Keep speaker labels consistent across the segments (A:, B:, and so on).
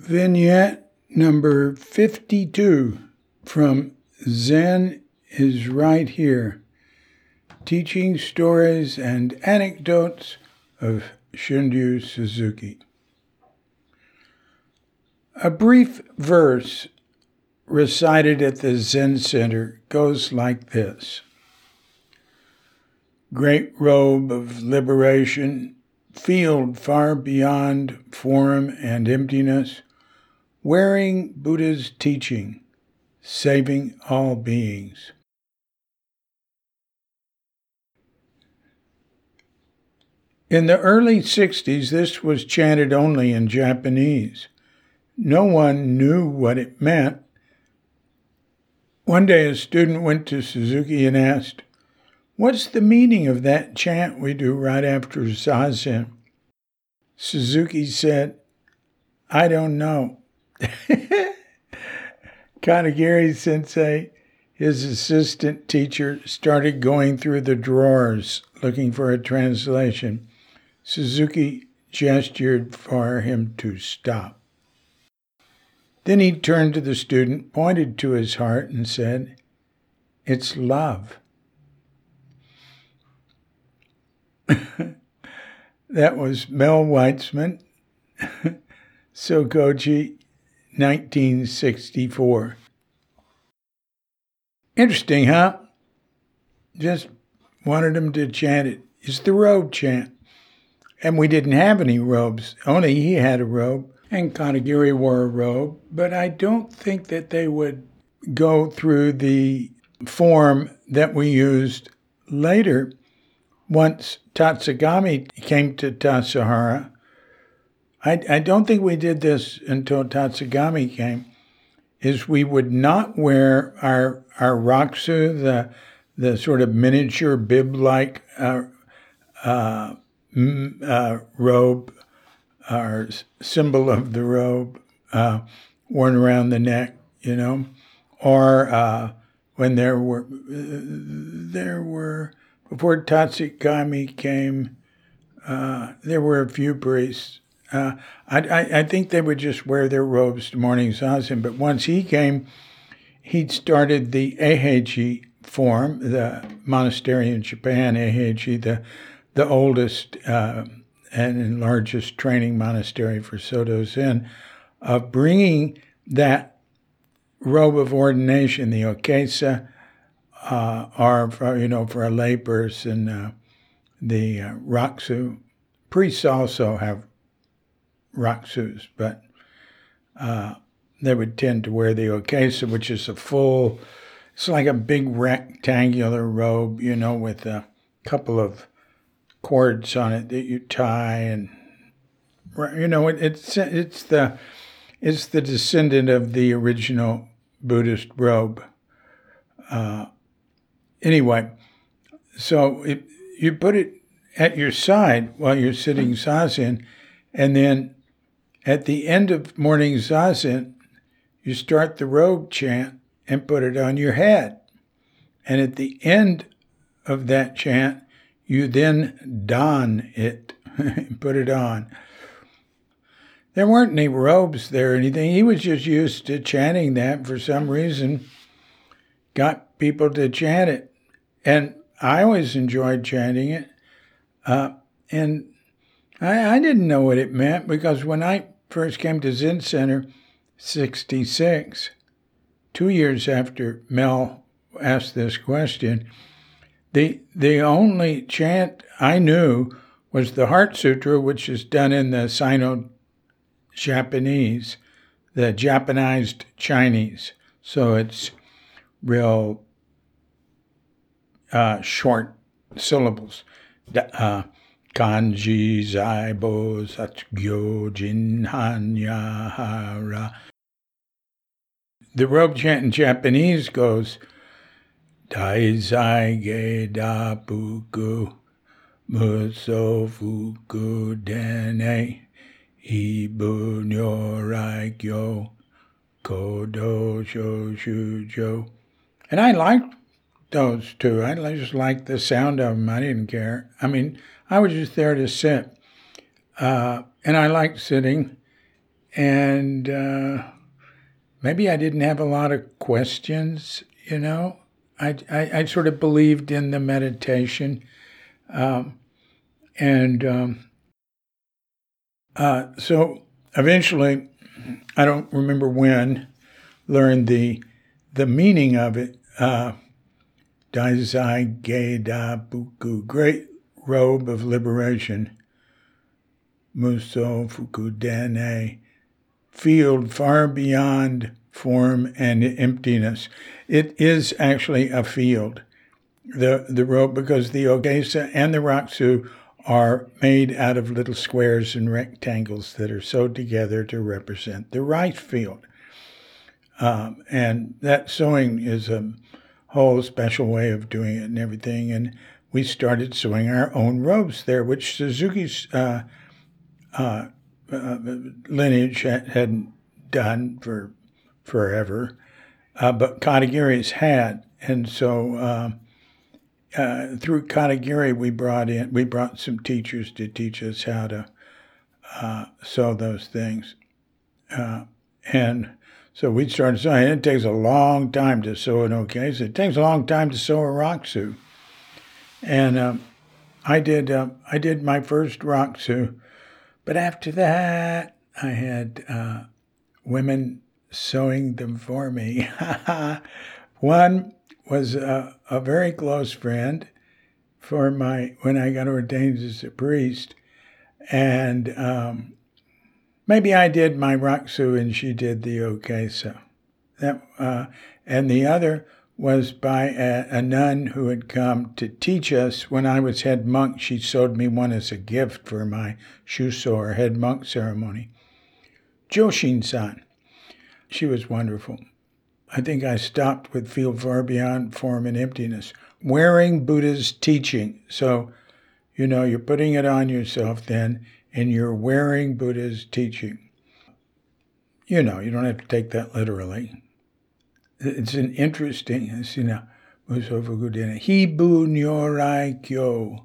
A: Vignette number 52 from Zen is Right Here, Teaching Stories and Anecdotes of Shunryu Suzuki. A brief verse recited at the Zen Center goes like this. Great robe of liberation, field far beyond form and emptiness, wearing Buddha's teaching, saving all beings. In the early 60s, this was chanted only in Japanese. No one knew what it meant. One day a student went to Suzuki and asked, "What's the meaning of that chant we do right after Zazen?" Suzuki said, "I don't know." Kanagiri Sensei, his assistant teacher, started going through the drawers looking for a translation. Suzuki gestured for him to stop. Then he turned to the student, pointed to his heart, and said, "It's love." That was Mel Weitzman, Sokoji, 1964. Interesting, huh? Just wanted him to chant it. It's the robe chant. And we didn't have any robes. Only he had a robe, and Kanagiri wore a robe. But I don't think that they would go through the form that we used later. Once Tatsugami came to Tassajara, I don't think we did this until Tatsugami came, is we would not wear our rakusu, the sort of miniature bib-like robe, our symbol of the robe, worn around the neck, or when there were, before Tatsugami came, there were a few priests. I think they would just wear their robes to morning zazen, but once he came, he'd started the Eiheiji form, the monastery in Japan, Eiheiji, the oldest and largest training monastery for Soto Zen, of bringing that robe of ordination, the okesa, or for a layperson, the rakusu. Priests also have rakusus, but they would tend to wear the okesa, which is it's like a big rectangular robe, with a couple of cords on it that you tie, and it's the descendant of the original Buddhist robe. Anyway, so you put it at your side while you're sitting zazen, and then at the end of morning zazen, you start the robe chant and put it on your head. And at the end of that chant, you then don it, put it on. There weren't any robes there or anything. He was just used to chanting that for some reason, got people to chant it. And I always enjoyed chanting it. And I didn't know what it meant, because when I first came to Zen Center, 66, 2 years after Mel asked this question, the only chant I knew was the Heart Sutra, which is done in the Sino-Japanese, the Japanized Chinese. So it's real short syllables. Kanji Zaibo Satsugyo Jin Hanya Hara. The robe chant in Japanese goes, Daizai Ge Da Puku Muso Fuku Dene Ibu Nyorai Kyo Kodo Shoshujo. And I liked those two. I just liked the sound of them. I didn't care. I mean, I was just there to sit. And I liked sitting. and maybe I didn't have a lot of questions, I sort of believed in the meditation. So eventually, I don't remember when, learned the meaning of it. Daizai Geida Buku, great robe of liberation. Muso Fukudene, field far beyond form and emptiness. It is actually a field, the robe, because the Ogesa and the Rakusu are made out of little squares and rectangles that are sewed together to represent the rice field. And that sewing is a whole special way of doing it and everything. And we started sewing our own robes there, which Suzuki's lineage hadn't done for forever, but Katagiri's had. And so through Katagiri, we brought some teachers to teach us how to sew those things. And so we started sewing. It takes a long time to sew an Ogesa. It takes a long time to sew a Rakusu. And I did my first Rakusu, but after that, I had women sewing them for me. One was a very close friend when I got ordained as a priest, and maybe I did my Rakusu and she did the Ogesa. And the other was by a nun who had come to teach us. When I was head monk, she sewed me one as a gift for my Shuso, or head monk ceremony. Joshin-san. She was wonderful. I think I stopped with field far beyond form and emptiness. Wearing Buddha's teaching. So, you're putting it on yourself then, and you're wearing Buddha's teaching. You don't have to take that literally. It's an interesting, Hibu Nyorai Kyo.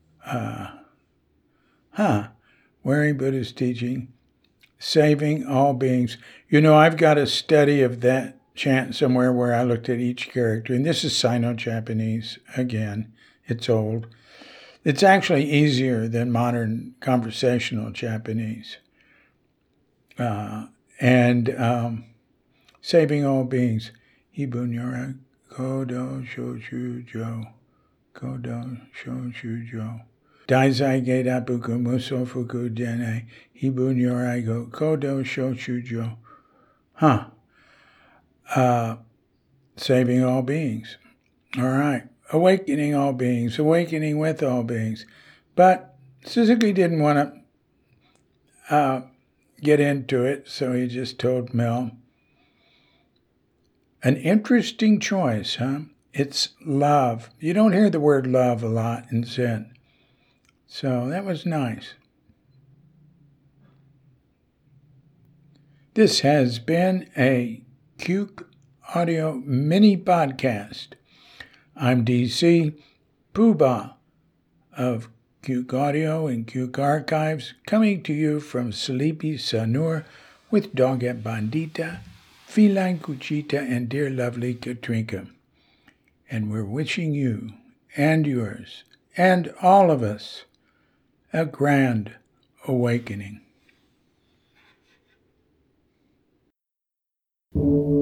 A: Wearing Buddha's teaching, saving all beings. I've got a study of that chant somewhere where I looked at each character, and this is Sino-Japanese. Again, it's old. It's actually easier than modern conversational Japanese. Saving all beings. Hibu Nyorai Kodo Shoshujo. Kodo Shoshujo. Daizai Geida Buku Muso Fuku Dene. Hibu Nyorai Kodo Shoshujo. Saving all beings. All right. Awakening all beings. Awakening with all beings. But Suzuki didn't want to get into it, so he just told Mel, an interesting choice, huh? It's love. You don't hear the word love a lot in Zen. So that was nice. This has been a Cuke Audio mini podcast. I'm DC Poobah of Cuke Audio and Cuke Archives, coming to you from Sleepy Sanur with Dogette Bandita, Feline Cuchita, and dear lovely Katrinka. And we're wishing you and yours and all of us a grand awakening.